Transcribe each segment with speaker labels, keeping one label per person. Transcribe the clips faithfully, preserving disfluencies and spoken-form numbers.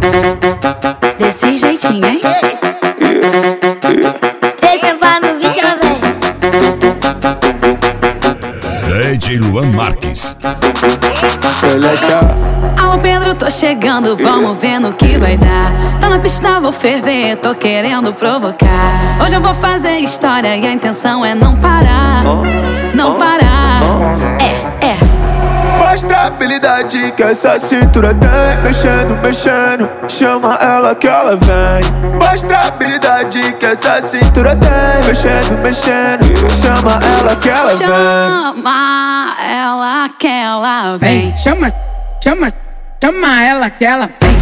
Speaker 1: Desse jeitinho, hein?
Speaker 2: Deixa pra no vídeo, velho.
Speaker 3: D J Luan Marques.
Speaker 1: Alô Pedro, tô chegando, vamos ver no que vai dar. Tô na pista, vou ferver, tô querendo provocar. Hoje eu vou fazer história e a intenção é não parar. Não parar, é, é.
Speaker 4: Mostra a habilidade que essa cintura tem. Mexendo, mexendo, chama ela que ela vem. Mostra a habilidade que essa cintura tem. Mexendo, mexendo, chama ela que ela vem.
Speaker 1: Chama ela que ela vem.
Speaker 5: Vem, chama, chama, chama ela que ela vem.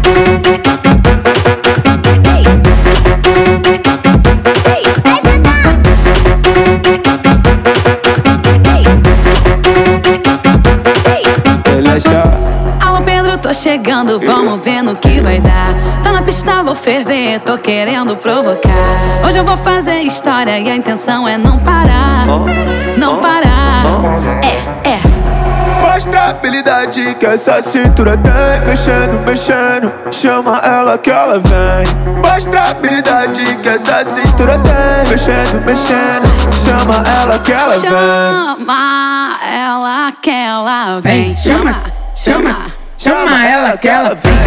Speaker 1: Alô Pedro, tô chegando, vamos ver no que vai dar. Tô na pista, vou ferver, tô querendo provocar. Hoje eu vou fazer história e a intenção é não parar. Não parar, é, é.
Speaker 4: Mostra a habilidade que essa cintura tem. Mexendo, mexendo, chama ela que ela vem. Mostra a habilidade que essa cintura tem. Mexendo, mexendo, chama ela que ela vem.
Speaker 1: Chama ela que ela vem.
Speaker 5: Vem, chama, chama, chama ela que ela vem.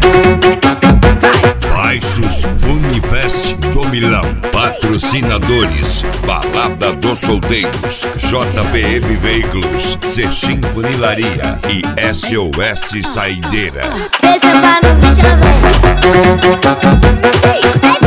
Speaker 3: Baixos Funivest do Milão. Patrocinadores: Balada dos Solteiros, J P M Veículos, Sexim Funilaria e S O S Saideira.
Speaker 2: Deixa pra no vídeo, velho.